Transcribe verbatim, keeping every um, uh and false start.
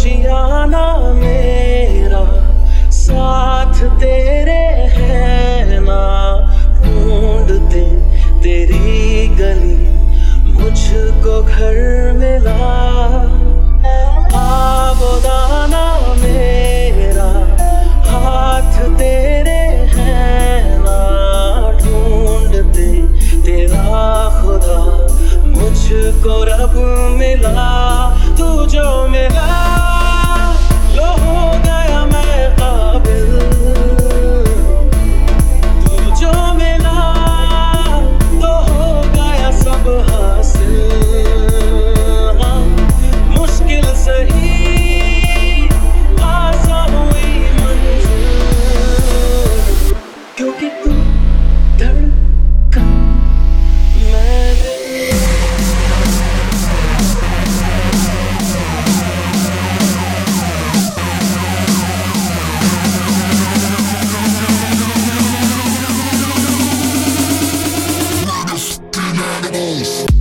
आशियाना मेरा, साथ तेरे है ना, ढूंढते तेरी गली मुझको घर मिला। आबोदाना मेरा, हाथ तेरे है ना, ढूंढते तेरा खुदा मुझको रब मिला। तू जो मिला लो हो गया मैं काबिल, तू जो मिला तो हो गया सब हासिल। हाँ, मुश्किल सही आसान हुई मंजिल, क्योंकि तू धड़कन मैं दिल। Animals.